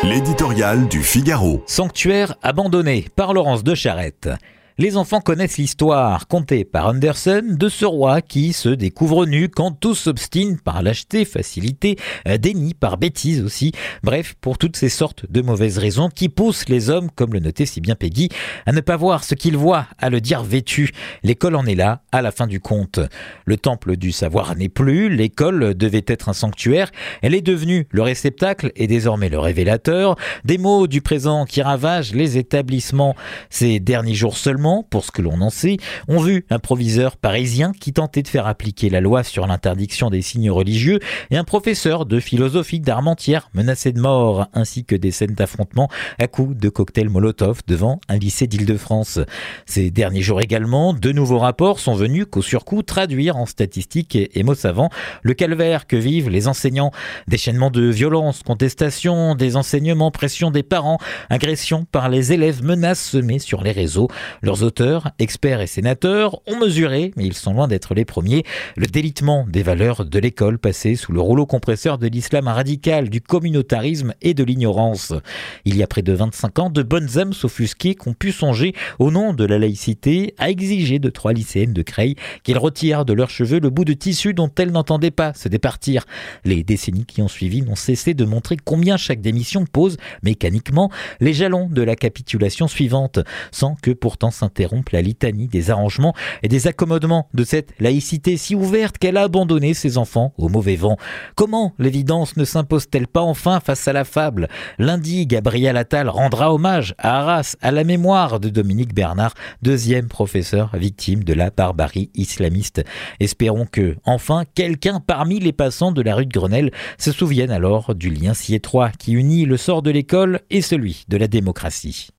L'éditorial du Figaro. Sanctuaire abandonné par Laurence de Charette. Les enfants connaissent l'histoire, contée par Andersen, de ce roi qui se découvre nu quand tous s'obstinent par lâcheté, facilité, déni, par bêtise aussi. Bref, pour toutes ces sortes de mauvaises raisons qui poussent les hommes, comme le notait si bien Peggy, à ne pas voir ce qu'ils voient, à le dire vêtu. L'école en est là, à la fin du compte. Le temple du savoir n'est plus, l'école devait être un sanctuaire, elle est devenue le réceptacle et désormais le révélateur des maux du présent qui ravagent les établissements. Ces derniers jours seulement, pour ce que l'on en sait, ont vu un proviseur parisien qui tentait de faire appliquer la loi sur l'interdiction des signes religieux et un professeur de philosophie d'Armentières menacé de mort, ainsi que des scènes d'affrontement à coups de cocktails Molotov devant un lycée d'Île-de-France. Ces derniers jours également, de nouveaux rapports sont venus qu'au surcoût traduire en statistiques et mots savants le calvaire que vivent les enseignants. Déchaînement de violence, contestation des enseignements, pression des parents, agression par les élèves, menaces semées sur les réseaux. Leurs auteurs, experts et sénateurs, ont mesuré, mais ils sont loin d'être les premiers, le délitement des valeurs de l'école passée sous le rouleau compresseur de l'islam radical, du communautarisme et de l'ignorance. Il y a près de 25 ans, de bonnes âmes s'offusquées qu'ont pu songer, au nom de la laïcité, à exiger de 3 lycéennes de Creil qu'ils retirent de leurs cheveux le bout de tissu dont elles n'entendaient pas se départir. Les décennies qui ont suivi n'ont cessé de montrer combien chaque démission pose mécaniquement les jalons de la capitulation suivante, sans que pourtant s'interrompe la litanie des arrangements et des accommodements de cette laïcité si ouverte qu'elle a abandonné ses enfants au mauvais vent. Comment l'évidence ne s'impose-t-elle pas enfin face à la fable ? Lundi, Gabriel Attal rendra hommage à Arras, à la mémoire de Dominique Bernard, deuxième professeur victime de la barbarie islamiste. Espérons que, enfin, quelqu'un parmi les passants de la rue de Grenelle se souvienne alors du lien si étroit qui unit le sort de l'école et celui de la démocratie.